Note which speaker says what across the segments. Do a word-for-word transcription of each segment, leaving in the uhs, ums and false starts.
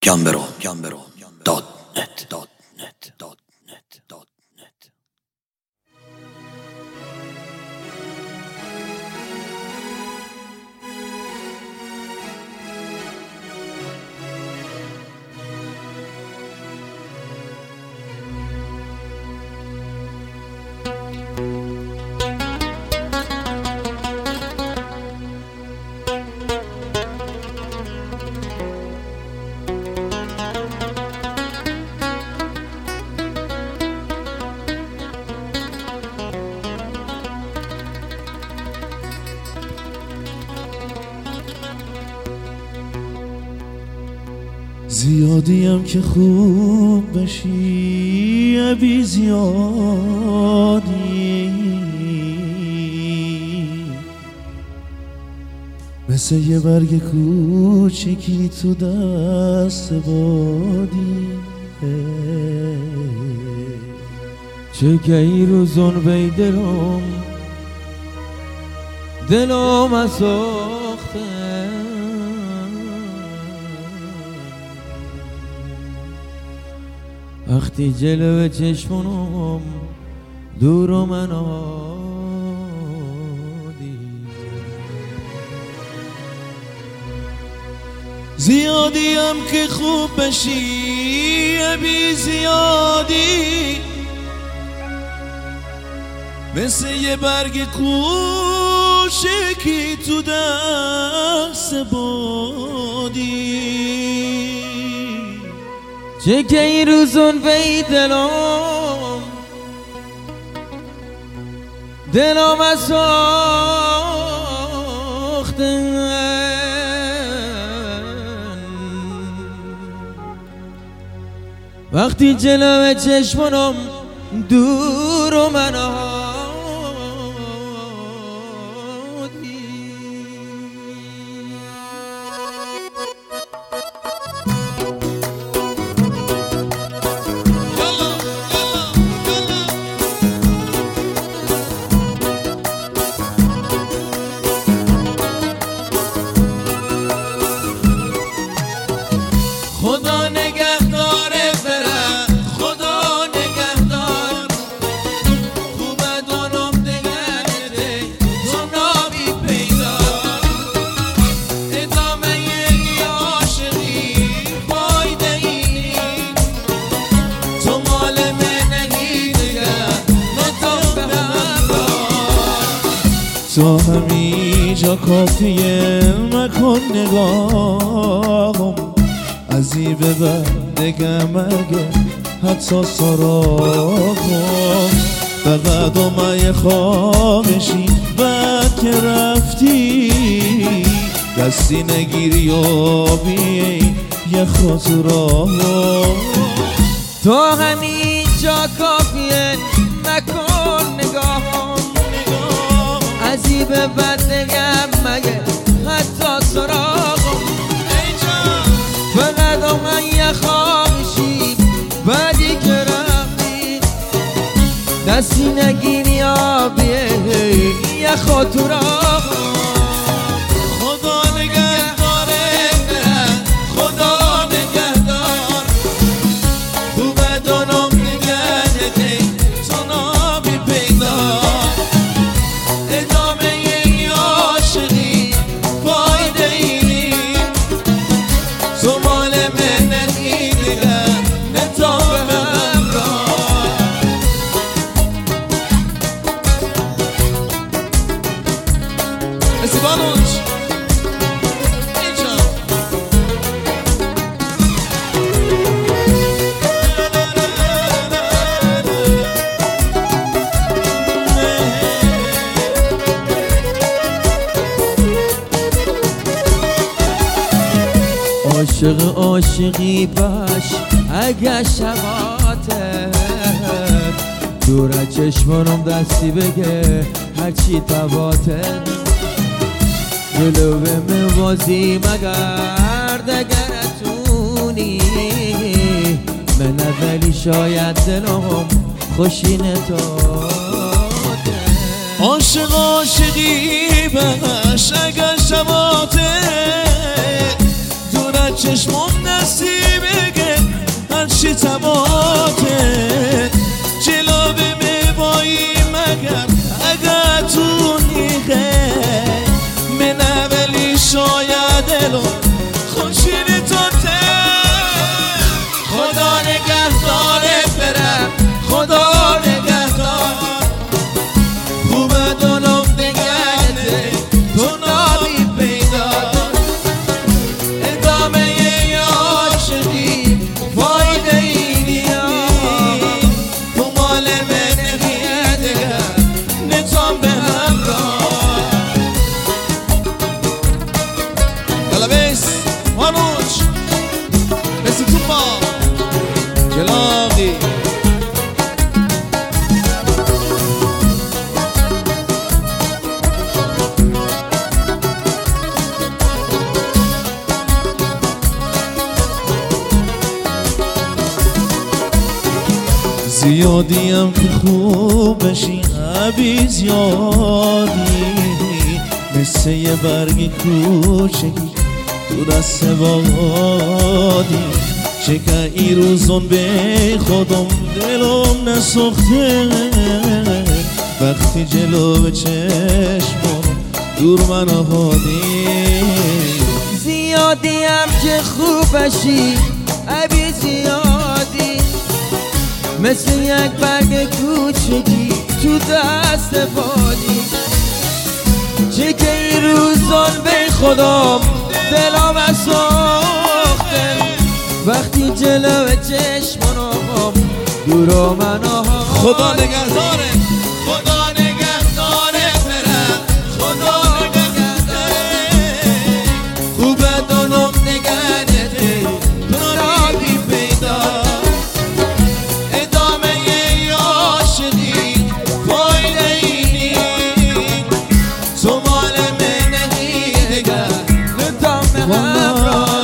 Speaker 1: گمبرو گمبرو دات نت دات نت دات نت دات نت.
Speaker 2: زیادیم که خوب بشی بی زیادی، مثل یه برگ کوچیکی تو دست بادی.
Speaker 3: چه گهی روزون بی دلم دلم از ساخته، وقتی جلو چشمونم دور و منادی.
Speaker 2: زیادیم که خوب بشی بی زیادی، مثل یه برگ کوچیکی تو دست بادی.
Speaker 3: چه که این روزون بی دلم دلم از ساختن، وقتی جلو چشمونم دور و منادی.
Speaker 2: خدا نگهداره بره، خدا نگهدار، خوبه دانم نگهده تو نابی پیدا. ادامه یه عاشقی فایده ای، تو مال منهی دیگه نتام به همراه. تو همینجا کافیه مکن نگاهم، از این به بعد دیگه مگه حتی سراغم. فقط اومه خواهشی بعد که رفتی، دستی نگیری و بیایی یه خاطرام.
Speaker 3: تو همین جا کافیه نکن نگاهم، از این به بعد دیگه مگه حتی سراغم. فقط من یه خواهشی بعدی که رفتی، دستی نگیری آبیه یه خاطرام.
Speaker 2: خدا نگهداره خدا نگهدار، خوبه دانم نگهده تو نابی پیدا. ادامه یه عاشقی فایده ای، تو مال منهی دیگه نتام به همراه. استیبانوش اینجا
Speaker 3: عاشق عاشقی باش اگه شباته، دور از چشمانم دستی بگه هرچی تباته. جلو موازی مگر دگرتونی من، ولی شاید دلم خوشی نتاده.
Speaker 2: عاشق عاشقی باش اگه شباته، دور از چشمم نصیب زیادیم که خوب بشی عبی زیادی مثل یه برگ کوچکی تو دست بادی چکه ای روزون به خودم دلم نسخته وقتی جلو به چشمم دور من آهادی
Speaker 3: زیادیم که خوب بشی عبی زیادی مثل یک برگ کوچکی تو دست بادی چه که این روزان به خودم دلم ساخته وقتی جلو چشمانم دورو من آها
Speaker 2: خدا نگهداره خدا نگهداره برم خدا نگهداره خوبه دانم نگهداره تو رابی پیدا ادامه ی عاشقی فایده اینی تو مال منهی دگر
Speaker 3: ندام همراه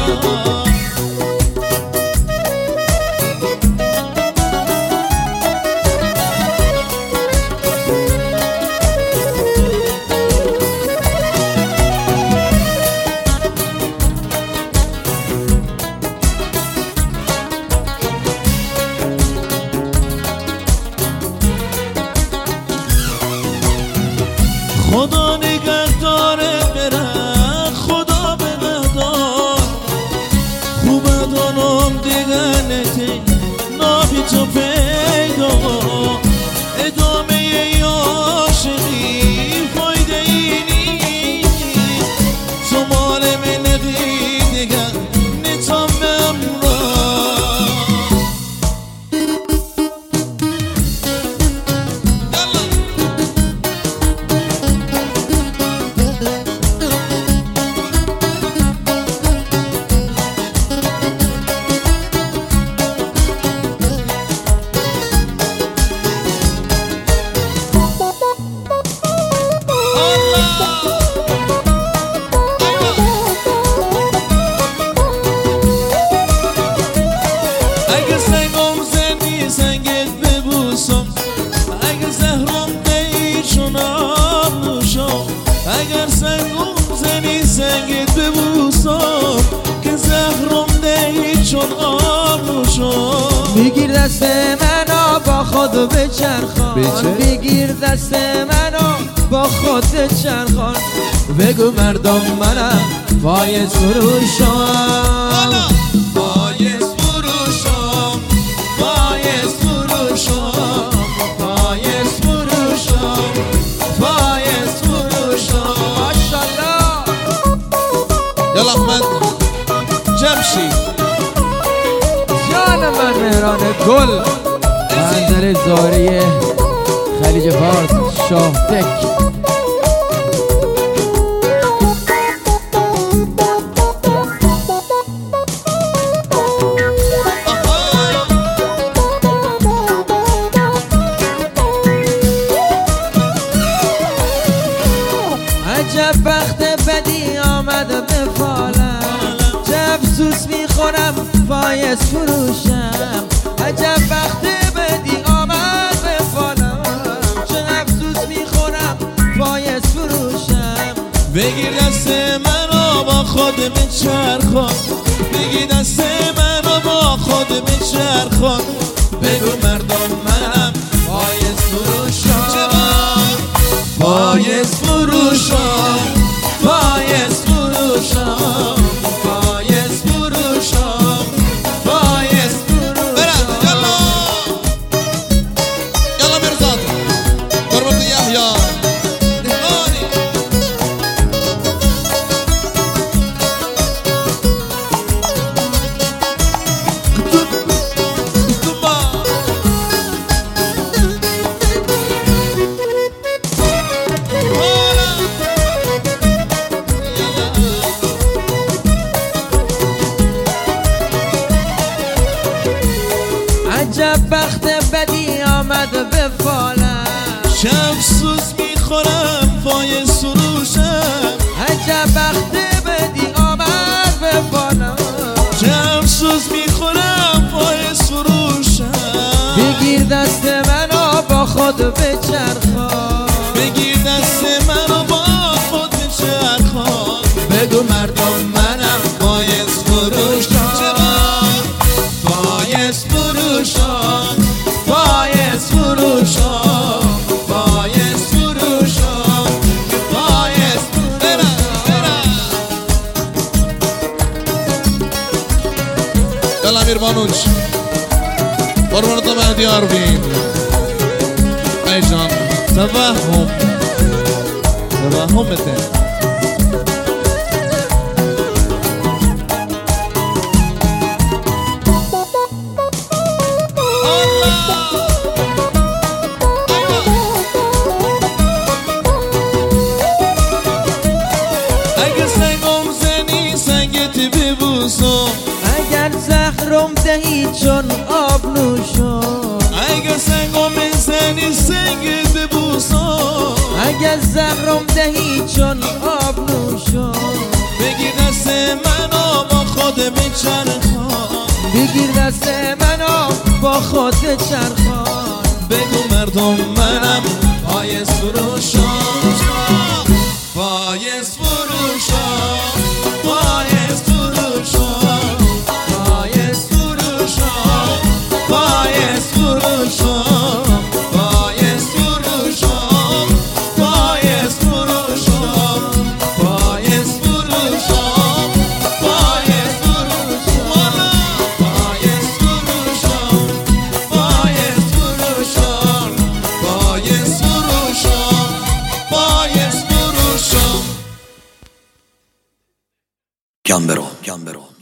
Speaker 2: خدا نگهداره برم خدا بگهدار خوبه دانم دیگرنته نابی تو پیدا ادامه ی عاشقی فایده اینی تو مال من دیگر نتام امراه اگه سنگم زنی سنگت ببوسم اگه زهرم دی چون آب نوشم اگر سنگم زنی سنگت ببوسم که زهرم دی چون آب نوشم
Speaker 3: بگیر دست منو با خود بچرخان بگیر دست منو با خود بچرخان بگو مردم منم پایت فروشم
Speaker 2: پایت فروشم پایت فروشم پایت فروشم پایت فروشم
Speaker 3: ماشالله
Speaker 2: یلا احمد جمشید
Speaker 3: جان من مهران گل منظر زاریه خلیج فارس شاه تک عجب بخت بدی آمد به فالم چه افسوس میخورم فایز فروشم عجب بخت بدی آمد به فالم چه افسوس میخورم فایز فروشم
Speaker 2: بگیر دست منو با خود بچرخان بگیر دست منو با خود بچرخان بگو مردم منم پایت فروشم پایت فروشم پایت فروشم پایت فروشم پایت فروشم برم یلا یلا مرزاد قربت یحیی دهانی
Speaker 3: بگیر دست منو با خود بچرخان
Speaker 2: بگیر دست منو با خود بچرخان بگو مردم منم بایز فروشان چرا؟ بایز فروشان بایز فروشان بایز فروشان بایز برم برم یالا امیر بانوچ قربانت مهدی آروین ای جان توهم توهم بده اگه سنگم زنی سنگت ببوسم
Speaker 3: اگر زهرم دهی چون آب نوشم
Speaker 2: اگه سنگم زنی سنگت ببوسم
Speaker 3: اگر زهرم دهی چون آب نوشم
Speaker 2: بگیر دست منو با خود بچرخان
Speaker 3: بگیر دست منو با خود بچرخان
Speaker 2: بگو مردم منم بایز فروشان بایز فروشان بایز فروشان بایز فروشان بایز فروشان بایز فروشان بایز فروشان بایز فروشان بایز فروشان بایز فروشان بایز فروشان بایز فروشان بایز فروشان
Speaker 1: Gambero, Gambero.